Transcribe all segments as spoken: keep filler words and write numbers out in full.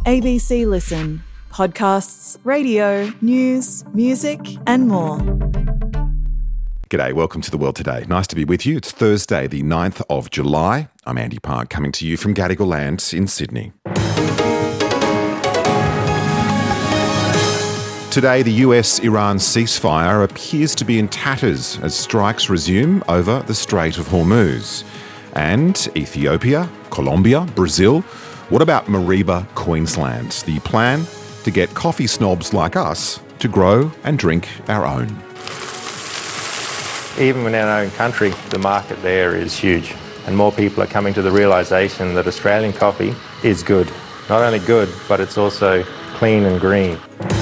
A B C Listen. Podcasts, radio, news, music and more. G'day, welcome to The World Today. Nice to be with you. It's Thursday, the ninth of July. I'm Andy Park, coming to you from Gadigal Land in Sydney. Today, the U S Iran ceasefire appears to be in tatters as strikes resume over the Strait of Hormuz. And Ethiopia, Colombia, Brazil. What about Mareeba, Queensland? The plan to get coffee snobs like us to grow and drink our own. Even in our own country, the market there is huge, and more people are coming to the realisation that Australian coffee is good. Not only good, but it's also clean and green.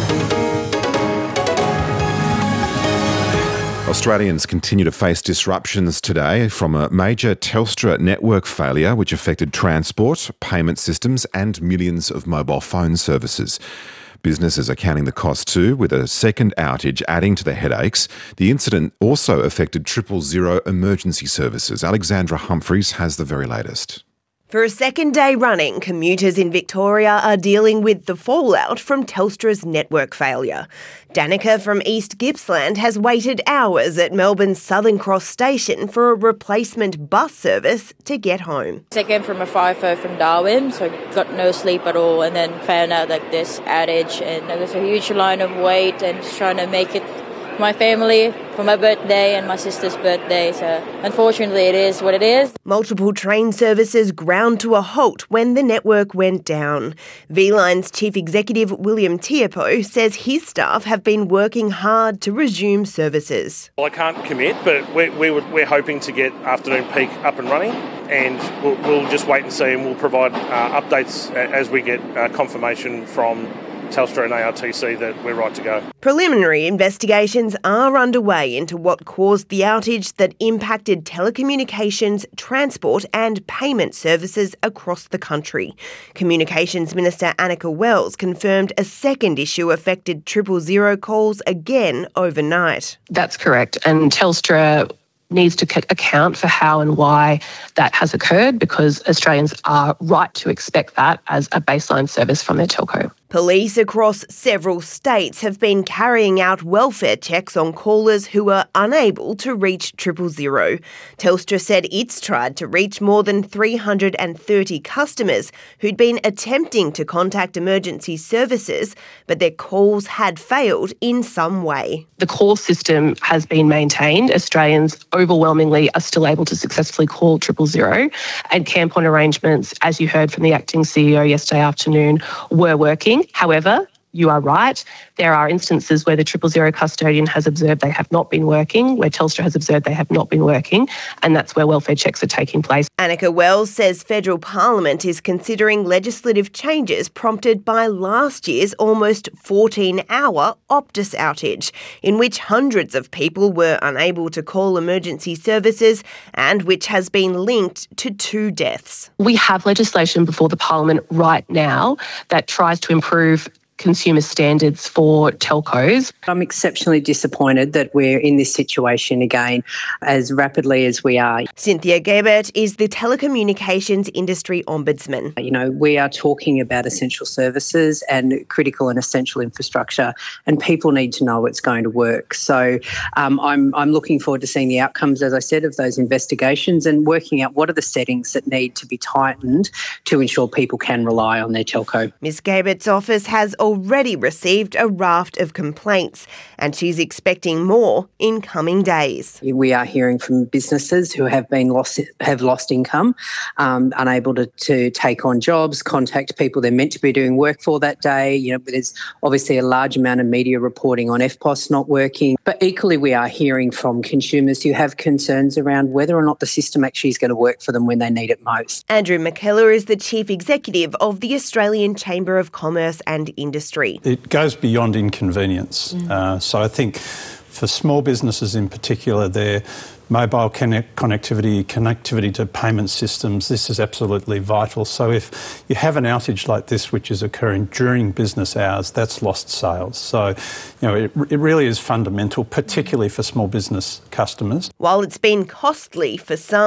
Australians continue to face disruptions today from a major Telstra network failure which affected transport, payment systems and millions of mobile phone services. Businesses are counting the cost too, with a second outage adding to the headaches. The incident also affected triple zero emergency services. Alexandra Humphreys has the very latest. For a second day running, commuters in Victoria are dealing with the fallout from Telstra's network failure. Danica from East Gippsland has waited hours at Melbourne's Southern Cross station for a replacement bus service to get home. I came from a FIFO from Darwin, so got no sleep at all, and then found out like this outage, and there was a huge line of wait and just trying to make it my family for my birthday and my sister's birthday, so unfortunately it is what it is. Multiple train services ground to a halt when the network went down. V-Line's Chief Executive William Tiapo says his staff have been working hard to resume services. Well, I can't commit, but we're, we're, we're hoping to get afternoon peak up and running, and we'll, we'll just wait and see, and we'll provide uh, updates as we get uh, confirmation from Telstra and A R T C that we're right to go. Preliminary investigations are underway into what caused the outage that impacted telecommunications, transport and payment services across the country. Communications Minister Annika Wells confirmed a second issue affected triple zero calls again overnight. That's correct, and Telstra needs to c- account for how and why that has occurred, because Australians are right to expect that as a baseline service from their telco. Police across several states have been carrying out welfare checks on callers who are unable to reach triple zero. Telstra said it's tried to reach more than three hundred thirty customers who'd been attempting to contact emergency services, but their calls had failed in some way. The call system has been maintained. Australians overwhelmingly are still able to successfully call triple zero, and camp on arrangements, as you heard from the acting C E O yesterday afternoon, were working. However, you are right. There are instances where the triple zero custodian has observed they have not been working, where Telstra has observed they have not been working, and that's where welfare checks are taking place. Annika Wells says federal parliament is considering legislative changes prompted by last year's almost fourteen-hour Optus outage, in which hundreds of people were unable to call emergency services and which has been linked to two deaths. We have legislation before the parliament right now that tries to improve consumer standards for telcos. I'm exceptionally disappointed that we're in this situation again as rapidly as we are. Cynthia Gebert is the telecommunications industry ombudsman. You know, we are talking about essential services and critical and essential infrastructure, and people need to know it's going to work. So um, I'm, I'm looking forward to seeing the outcomes, as I said, of those investigations and working out what are the settings that need to be tightened to ensure people can rely on their telco. Miz Gebert's office has already received a raft of complaints, and she's expecting more in coming days. We are hearing from businesses who have been lost, have lost income, um, unable to, to take on jobs, contact people they're meant to be doing work for that day. You know, there's obviously a large amount of media reporting on F P O S not working. But equally, we are hearing from consumers who have concerns around whether or not the system actually is going to work for them when they need it most. Andrew McKellar is the Chief Executive of the Australian Chamber of Commerce and Industry. It goes beyond inconvenience. Mm. Uh, so I think for small businesses in particular, their mobile connect- connectivity, connectivity to payment systems, this is absolutely vital. So if you have an outage like this, which is occurring during business hours, that's lost sales. So, you know, it, it really is fundamental, particularly for small business customers. While it's been costly for some,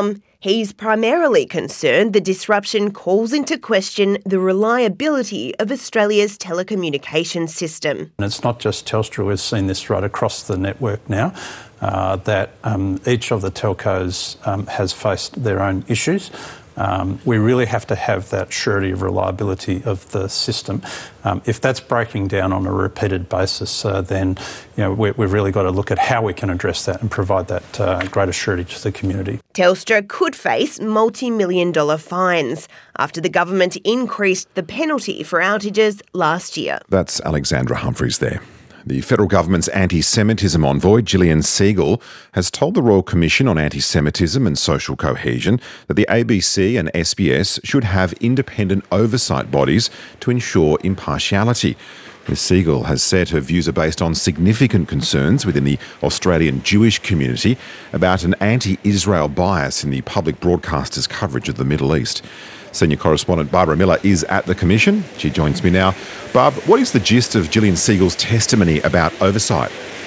He's primarily concerned the disruption calls into question the reliability of Australia's telecommunications system. And it's not just Telstra, we've seen this right across the network now, uh, that um, each of the telcos um, has faced their own issues. Um, we really have to have that surety of reliability of the system. Um, if that's breaking down on a repeated basis, uh, then you know we, we've really got to look at how we can address that and provide that uh, greater surety to the community. Telstra could face multi-million dollar fines after the government increased the penalty for outages last year. That's Alexandra Humphreys there. The federal government's anti-Semitism envoy, Gillian Segal, has told the Royal Commission on Anti-Semitism and Social Cohesion that the A B C and S B S should have independent oversight bodies to ensure impartiality. Miz Segal has said her views are based on significant concerns within the Australian Jewish community about an anti-Israel bias in the public broadcasters' coverage of the Middle East. Senior correspondent Barbara Miller is at the Commission. She joins me now. Barb, what is the gist of Gillian Segal's testimony about oversight?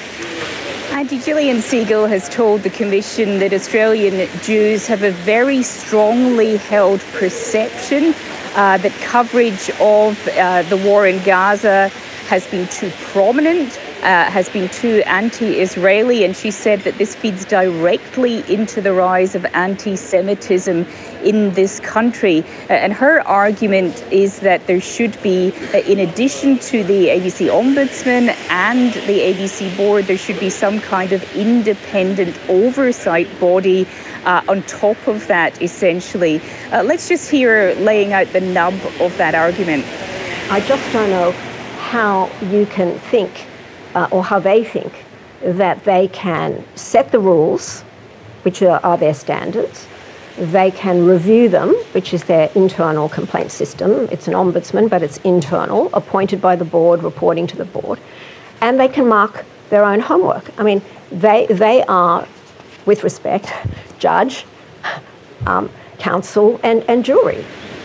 Auntie Gillian Segal has told the Commission that Australian Jews have a very strongly held perception uh, that coverage of uh, the war in Gaza has been too prominent, uh, has been too anti-Israeli, and she said that this feeds directly into the rise of anti-Semitism in this country. Uh, and her argument is that there should be, uh, in addition to the A B C Ombudsman and the A B C Board, there should be some kind of independent oversight body uh, on top of that, essentially. Uh, let's just hear her laying out the nub of that argument. I just don't know how you can think, uh, or how they think, that they can set the rules, which are, are their standards. They can review them, which is their internal complaint system. It's an ombudsman, but it's internal, appointed by the board, reporting to the board. And they can mark their own homework. I mean, they, they are, with respect, judge, um, counsel, and, and jury.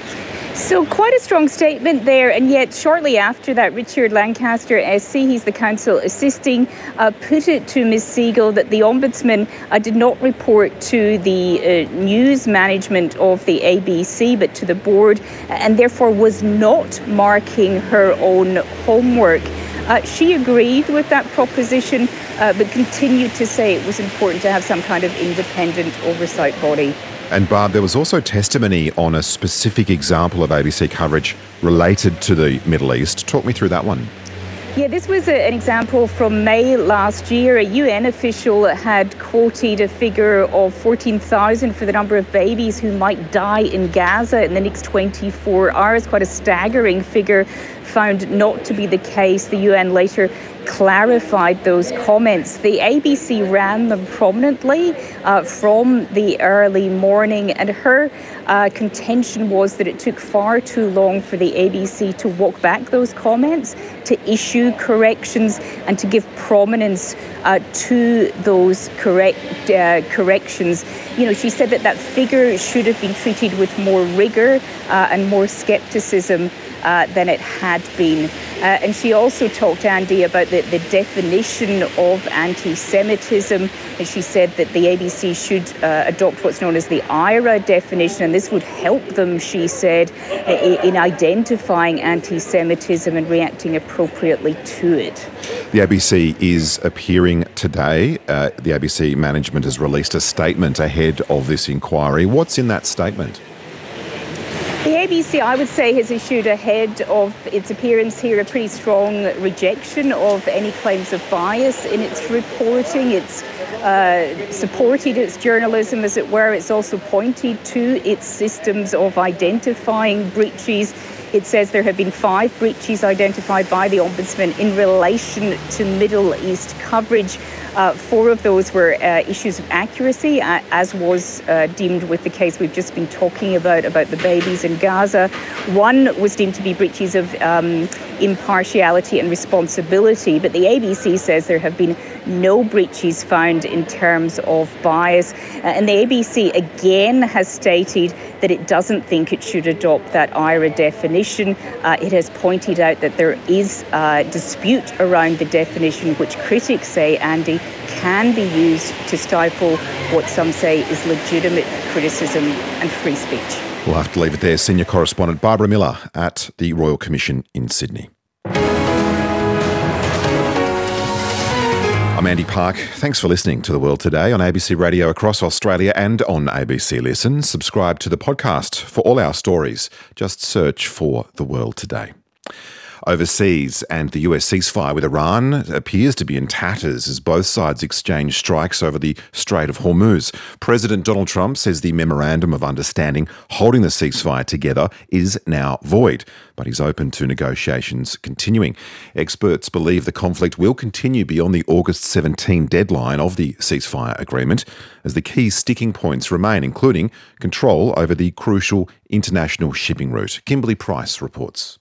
So quite a strong statement there, and yet shortly after that, Richard Lancaster, S C, he's the counsel assisting, uh, put it to Miz Segal that the Ombudsman uh, did not report to the uh, news management of the A B C, but to the board, and therefore was not marking her own homework. Uh, she agreed with that proposition, uh, but continued to say it was important to have some kind of independent oversight body. And Barb, there was also testimony on a specific example of A B C coverage related to the Middle East. Talk me through that one. Yeah, this was a, an example from May last year. A U N official had quoted a figure of fourteen thousand for the number of babies who might die in Gaza in the next twenty-four hours. Quite a staggering figure, found not to be the case. The U N later clarified those comments. The A B C ran them prominently uh, from the early morning, and her uh, contention was that it took far too long for the A B C to walk back those comments, to issue corrections, and to give prominence uh, to those correct uh, corrections. You know, she said that that figure should have been treated with more rigour uh, and more scepticism Uh, than it had been. Uh, and she also talked, Andy, about the, the definition of anti-Semitism. And she said that the A B C should uh, adopt what's known as the I R A definition, and this would help them, she said, uh, in identifying anti-Semitism and reacting appropriately to it. The A B C is appearing today. Uh, the A B C management has released a statement ahead of this inquiry. What's in that statement? The A B C, I would say, has issued ahead of its appearance here a pretty strong rejection of any claims of bias in its reporting. It's uh, supported its journalism, as it were. It's also pointed to its systems of identifying breaches. It says there have been five breaches identified by the Ombudsman in relation to Middle East coverage. Uh, four of those were uh, issues of accuracy, uh, as was uh, deemed with the case we've just been talking about, about the babies in Gaza. One was deemed to be breaches of um, impartiality and responsibility, but the A B C says there have been no breaches found in terms of bias. Uh, and the A B C again has stated that it doesn't think it should adopt that I R A definition. Uh, it has pointed out that there is a dispute around the definition, which critics say, Andy, can be used to stifle what some say is legitimate criticism and free speech. We'll have to leave it there. Senior correspondent Barbara Miller at the Royal Commission in Sydney. I'm Andy Park. Thanks for listening to The World Today on A B C Radio across Australia and on A B C Listen. Subscribe to the podcast for all our stories. Just search for The World Today. Overseas, and the U S ceasefire with Iran appears to be in tatters as both sides exchange strikes over the Strait of Hormuz. President Donald Trump says the memorandum of understanding holding the ceasefire together is now void, but he's open to negotiations continuing. Experts believe the conflict will continue beyond the August seventeenth deadline of the ceasefire agreement, as the key sticking points remain, including control over the crucial international shipping route. Kimberly Price reports.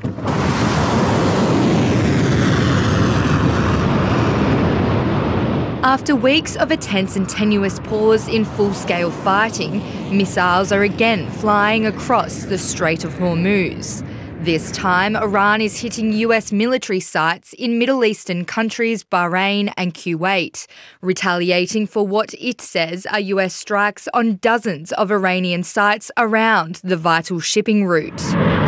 After weeks of a tense and tenuous pause in full-scale fighting, missiles are again flying across the Strait of Hormuz. This time, Iran is hitting U S military sites in Middle Eastern countries Bahrain and Kuwait, retaliating for what it says are U S strikes on dozens of Iranian sites around the vital shipping route.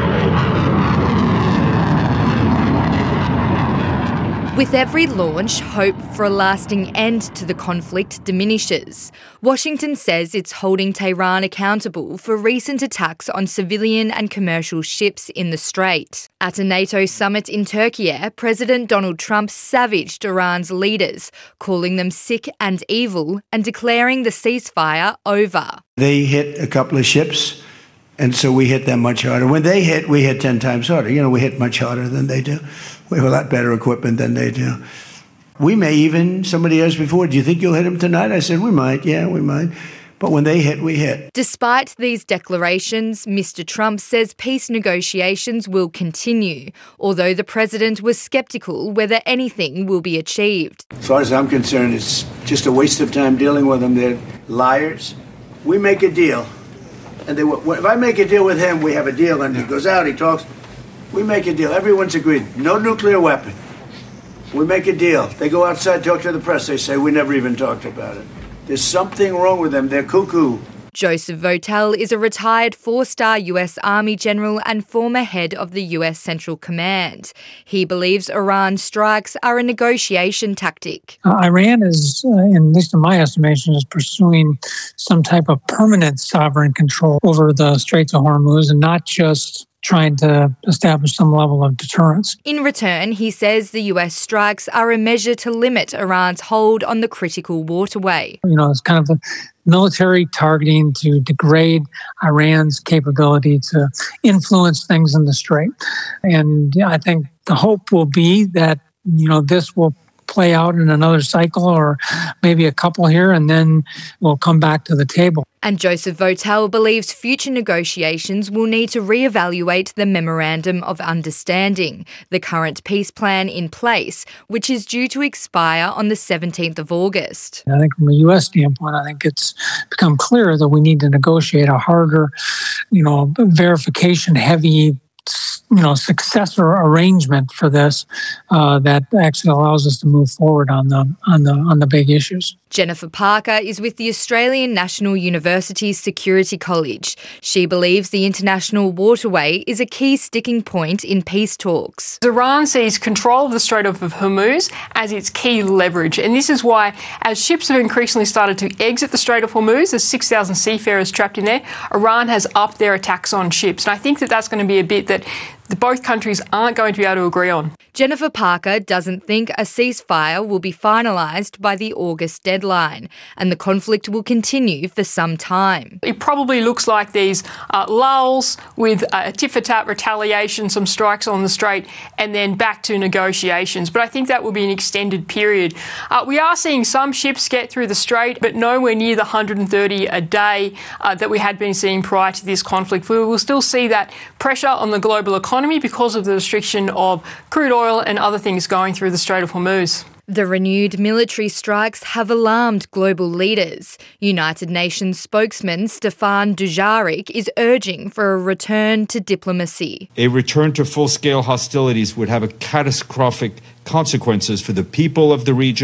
With every launch, hope for a lasting end to the conflict diminishes. Washington says it's holding Tehran accountable for recent attacks on civilian and commercial ships in the Strait. At a NATO summit in Turkey, President Donald Trump savaged Iran's leaders, calling them sick and evil and declaring the ceasefire over. They hit a couple of ships, and so we hit them much harder. When they hit, we hit ten times harder. You know, we hit much harder than they do. We have a lot better equipment than they do. We may even, somebody asked before, do you think you'll hit them tonight? I said, we might, yeah, we might. But when they hit, we hit. Despite these declarations, Mister Trump says peace negotiations will continue, although the president was sceptical whether anything will be achieved. As far as I'm concerned, it's just a waste of time dealing with them. They're liars. We make a deal. And they, if I make a deal with him, we have a deal, and he goes out, he talks. We make a deal. Everyone's agreed. No nuclear weapon. We make a deal. They go outside, talk to the press. They say, we never even talked about it. There's something wrong with them. They're cuckoo. Joseph Votel is a retired four-star U S Army general and former head of the U S Central Command. He believes Iran strikes are a negotiation tactic. Uh, Iran is, uh, in, at least in my estimation, is pursuing some type of permanent sovereign control over the Straits of Hormuz, and not just trying to establish some level of deterrence. In return, he says the U S strikes are a measure to limit Iran's hold on the critical waterway. You know, it's kind of a military targeting to degrade Iran's capability to influence things in the Strait. And I think the hope will be that, you know, this will play out in another cycle or maybe a couple here, and then we'll come back to the table. And Joseph Votel believes future negotiations will need to reevaluate the Memorandum of Understanding, the current peace plan in place, which is due to expire on the seventeenth of August. I think from a U S standpoint, I think it's become clear that we need to negotiate a harder, you know, verification-heavy, you know, successor arrangement for this uh, that actually allows us to move forward on the on the on the big issues. Jennifer Parker is with the Australian National University Security College. She believes the international waterway is a key sticking point in peace talks. Iran sees control of the Strait of Hormuz as its key leverage, and this is why, as ships have increasingly started to exit the Strait of Hormuz, there's six thousand seafarers trapped in there, Iran has upped their attacks on ships. And I think that that's going to be a bit that the both countries aren't going to be able to agree on. Jennifer Parker doesn't think a ceasefire will be finalised by the August deadline, and the conflict will continue for some time. It probably looks like these uh, lulls with a tit-for-tat retaliation, some strikes on the Strait, and then back to negotiations. But I think that will be an extended period. Uh, we are seeing some ships get through the Strait, but nowhere near the one hundred thirty a day uh, that we had been seeing prior to this conflict. We will still see that pressure on the global economy because of the restriction of crude oil and other things going through the Strait of Hormuz. The renewed military strikes have alarmed global leaders. United Nations spokesman Stefan Dujarric is urging for a return to diplomacy. A return to full-scale hostilities would have a catastrophic consequences for the people of the region,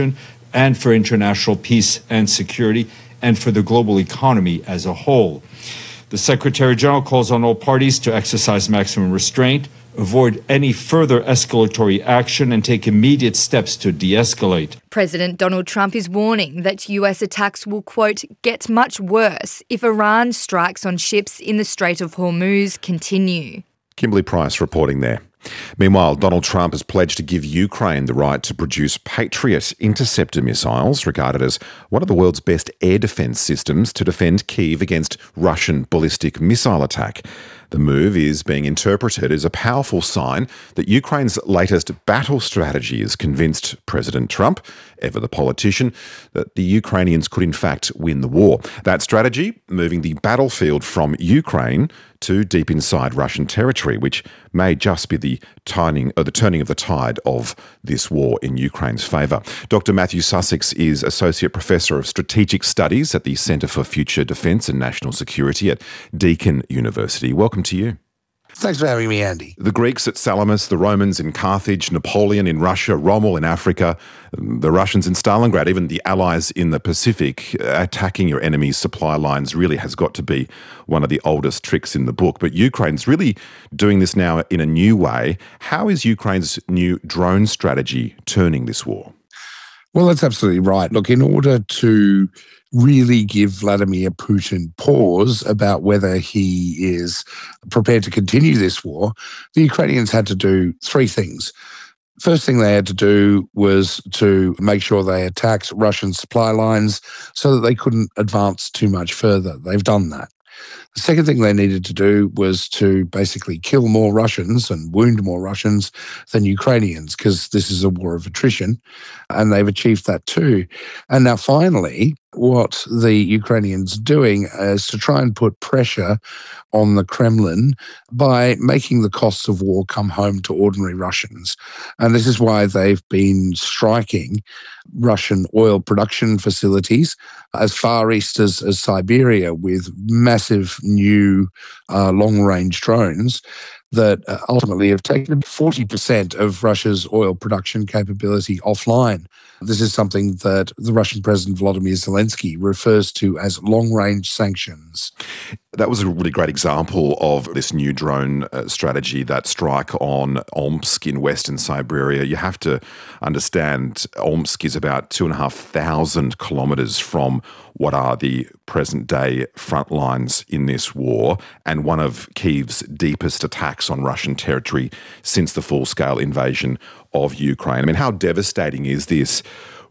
and for international peace and security, and for the global economy as a whole. The Secretary General calls on all parties to exercise maximum restraint, avoid any further escalatory action, and take immediate steps to de-escalate. President Donald Trump is warning that U S attacks will, quote, get much worse if Iran strikes on ships in the Strait of Hormuz continue. Kimberly Price reporting there. Meanwhile, Donald Trump has pledged to give Ukraine the right to produce Patriot interceptor missiles, regarded as one of the world's best air defence systems to defend Kyiv against Russian ballistic missile attack. The move is being interpreted as a powerful sign that Ukraine's latest battle strategy has convinced President Trump, ever the politician, that the Ukrainians could in fact win the war. That strategy, moving the battlefield from Ukraine to deep inside Russian territory, which may just be the turning, or the turning of the tide of this war in Ukraine's favour. Doctor Matthew Sussex is Associate Professor of Strategic Studies at the Centre for Future Defence and National Security at Deakin University. Welcome to you. Thanks for having me, Andy. The Greeks at Salamis, the Romans in Carthage, Napoleon in Russia, Rommel in Africa, the Russians in Stalingrad, even the Allies in the Pacific, attacking your enemy's supply lines really has got to be one of the oldest tricks in the book. But Ukraine's really doing this now in a new way. How is Ukraine's new drone strategy turning this war? Well, that's absolutely right. Look, in order to really give Vladimir Putin pause about whether he is prepared to continue this war, the Ukrainians had to do three things. First thing they had to do was to make sure they attacked Russian supply lines so that they couldn't advance too much further. They've done that. The second thing they needed to do was to basically kill more Russians and wound more Russians than Ukrainians, because this is a war of attrition, and they've achieved that too. And now finally, what the Ukrainians are doing is to try and put pressure on the Kremlin by making the costs of war come home to ordinary Russians. And this is why they've been striking Russian oil production facilities as far east as, as Siberia with massive new uh, long-range drones that uh, ultimately have taken forty percent of Russia's oil production capability offline. This is something that the Russian President Volodymyr Zelensky refers to as long-range sanctions. That was a really great example of this new drone uh, strategy, that strike on Omsk in western Siberia. You have to understand Omsk is about two and a half thousand kilometres from what are the present-day front lines in this war, and one of Kyiv's deepest attacks on Russian territory since the full-scale invasion of Ukraine. I mean, how devastating is this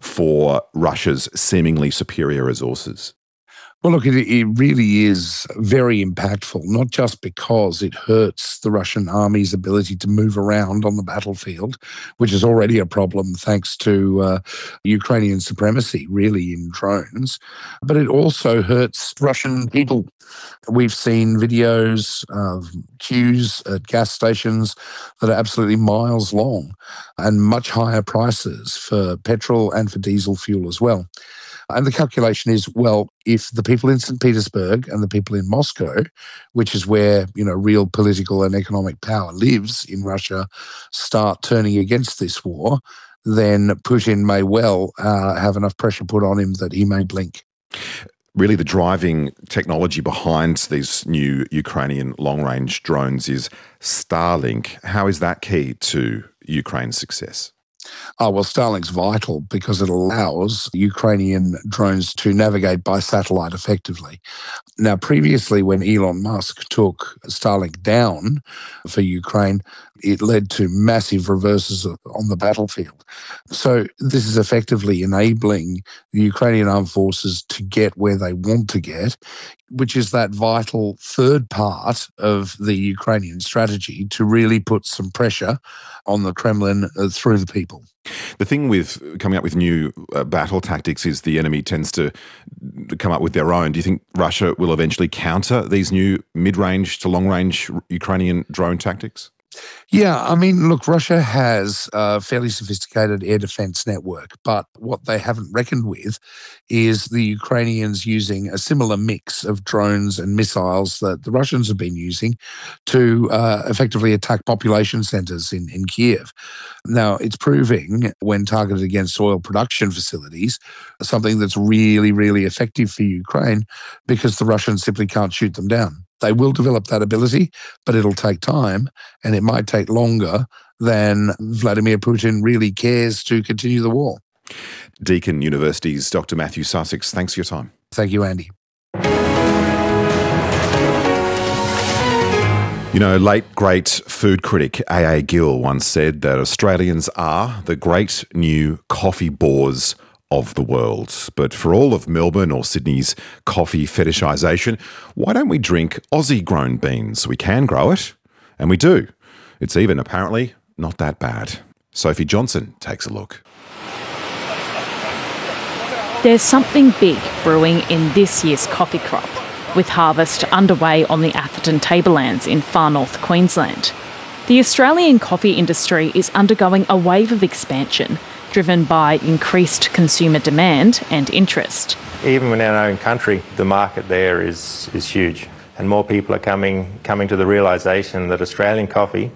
for Russia's seemingly superior resources? Well, look, it, it really is very impactful, not just because it hurts the Russian army's ability to move around on the battlefield, which is already a problem thanks to uh, Ukrainian supremacy, really, in drones, but it also hurts Russian people. We've seen videos of queues at gas stations that are absolutely miles long and much higher prices for petrol and for diesel fuel as well. And the calculation is, well, if the people in Saint Petersburg and the people in Moscow, which is where, you know, real political and economic power lives in Russia, start turning against this war, then Putin may well uh, have enough pressure put on him that he may blink. Really, the driving technology behind these new Ukrainian long-range drones is Starlink. How is that key to Ukraine's success? Oh, well, Starlink's vital because it allows Ukrainian drones to navigate by satellite effectively. Now, previously, when Elon Musk took Starlink down for Ukraine, it led to massive reverses on the battlefield. So this is effectively enabling the Ukrainian armed forces to get where they want to get, which is that vital third part of the Ukrainian strategy to really put some pressure on the Kremlin uh, through the people. The thing with coming up with new uh, battle tactics is the enemy tends to come up with their own. Do you think Russia will eventually counter these new mid-range to long-range Ukrainian drone tactics? Yeah, I mean, look, Russia has a fairly sophisticated air defense network, but what they haven't reckoned with is the Ukrainians using a similar mix of drones and missiles that the Russians have been using to uh, effectively attack population centers in, in Kiev. Now, it's proving, when targeted against oil production facilities, something that's really, really effective for Ukraine because the Russians simply can't shoot them down. They will develop that ability, but it'll take time, and it might take longer than Vladimir Putin really cares to continue the war. Deakin University's Doctor Matthew Sussex, thanks for your time. Thank you, Andy. You know, late great food critic A A Gill once said that Australians are the great new coffee bores of the world. But for all of Melbourne or Sydney's coffee fetishisation, why don't we drink Aussie-grown beans? We can grow it, and we do. It's even apparently not that bad. Sophie Johnson takes a look. There's something big brewing in this year's coffee crop, with harvest underway on the Atherton Tablelands in far north Queensland. The Australian coffee industry is undergoing a wave of expansion, driven by increased consumer demand and interest. Even in our own country, the market there is, is huge, and more people are coming, coming to the realisation that Australian coffee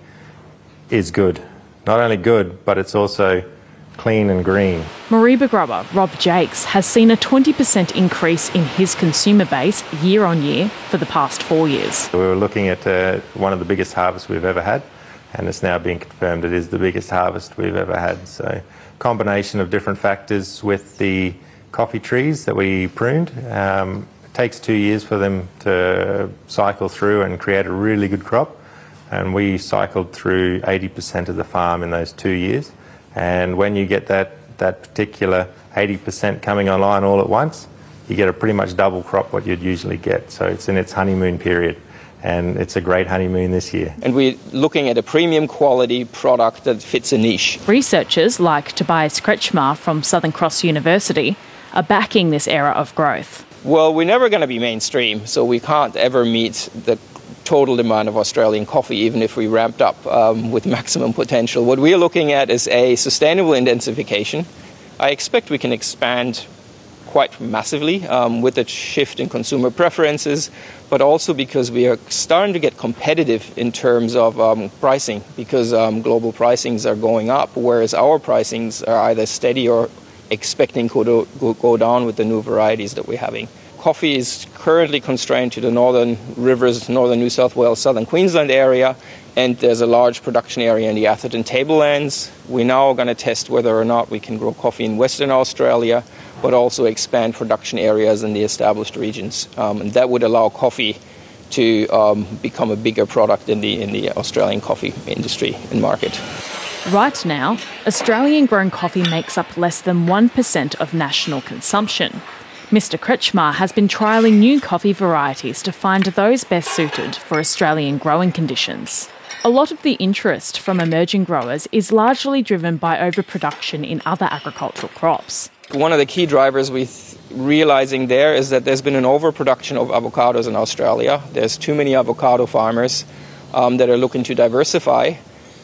is good. Not only good, but it's also clean and green. Mareeba grower Rob Jakes has seen a twenty percent increase in his consumer base year on year for the past four years. We were looking at uh, one of the biggest harvests we've ever had, and it's now being confirmed it is the biggest harvest we've ever had. So, combination of different factors with the coffee trees that we pruned. Um, it takes two years for them to cycle through and create a really good crop, and we cycled through eighty percent of the farm in those two years. And when you get that, that particular eighty percent coming online all at once, you get a pretty much double crop what you'd usually get. So it's in its honeymoon period, and it's a great honeymoon this year. And we're looking at a premium quality product that fits a niche. Researchers like Tobias Kretschmar from Southern Cross University are backing this era of growth. Well, we're never going to be mainstream, so we can't ever meet the total demand of Australian coffee, even if we ramped up um, with maximum potential. What we're looking at is a sustainable intensification. I expect we can expand quite massively um, with a shift in consumer preferences, but also because we are starting to get competitive in terms of um, pricing, because um, global pricings are going up, whereas our pricings are either steady or expecting to go, go down with the new varieties that we're having. Coffee is currently constrained to the northern rivers, northern New South Wales, southern Queensland area, and there's a large production area in the Atherton Tablelands. We're now going to test whether or not we can grow coffee in Western Australia, but also expand production areas in the established regions. Um, and that would allow coffee to um, become a bigger product in the, in the Australian coffee industry and market. Right now, Australian-grown coffee makes up less than one percent of national consumption. Mister Kretschmar has been trialling new coffee varieties to find those best suited for Australian growing conditions. A lot of the interest from emerging growers is largely driven by overproduction in other agricultural crops. One of the key drivers we're realising there is that there's been an overproduction of avocados in Australia. There's too many avocado farmers um, that are looking to diversify.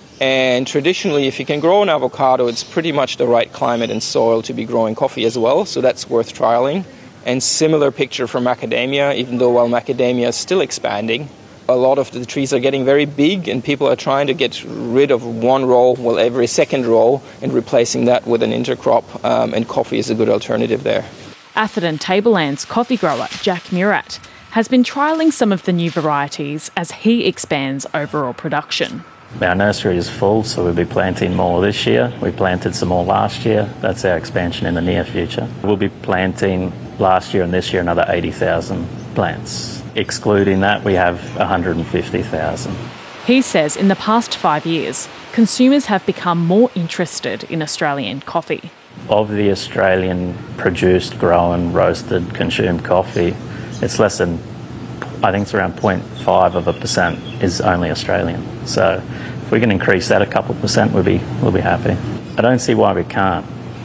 And traditionally, if you can grow an avocado, it's pretty much the right climate and soil to be growing coffee as well, so that's worth trialling. And similar picture for macadamia, even though while macadamia is still expanding, a lot of the trees are getting very big and people are trying to get rid of one row, well, every second row, and replacing that with an intercrop, um, and coffee is a good alternative there. Atherton Tablelands coffee grower Jack Murat has been trialling some of the new varieties as he expands overall production. Our nursery is full, so we'll be planting more this year. We planted some more last year. That's our expansion in the near future. We'll be planting last year and this year another eighty thousand plants. Excluding that, we have one hundred fifty thousand. He says in the past five years, consumers have become more interested in Australian coffee. Of the Australian produced, grown, roasted, consumed coffee, it's less than, I think it's around zero point five of a percent is only Australian. So if we can increase that a couple of percent, we'll be, we'll be happy. I don't see why we can't.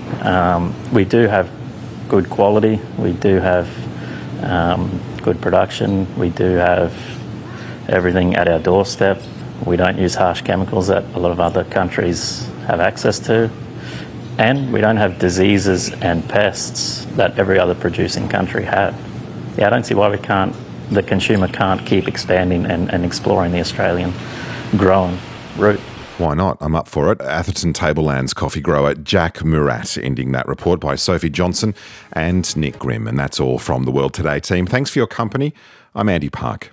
Um, we do have good quality, we do have um, good production, we do have everything at our doorstep. We don't use harsh chemicals that a lot of other countries have access to. And we don't have diseases and pests that every other producing country have. Yeah, I don't see why we can't, the consumer can't keep expanding and, and exploring the Australian grown route. Why not? I'm up for it. Atherton Tablelands coffee grower Jack Murat ending that report by Sophie Johnson and Nick Grimm. And that's all from the World Today team. Thanks for your company. I'm Andy Park.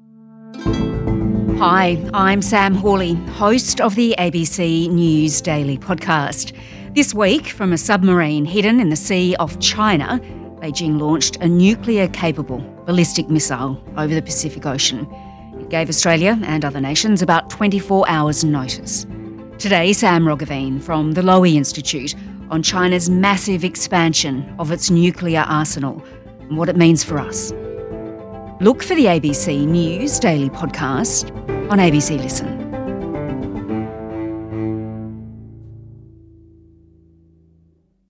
Hi, I'm Sam Hawley, host of the A B C News Daily podcast. This week, from a submarine hidden in the Sea of China, Beijing launched a nuclear-capable ballistic missile over the Pacific Ocean. It gave Australia and other nations about twenty-four hours' notice. Today, Sam Roggeveen from the Lowy Institute on China's massive expansion of its nuclear arsenal and what it means for us. Look for the A B C News Daily podcast on A B C Listen.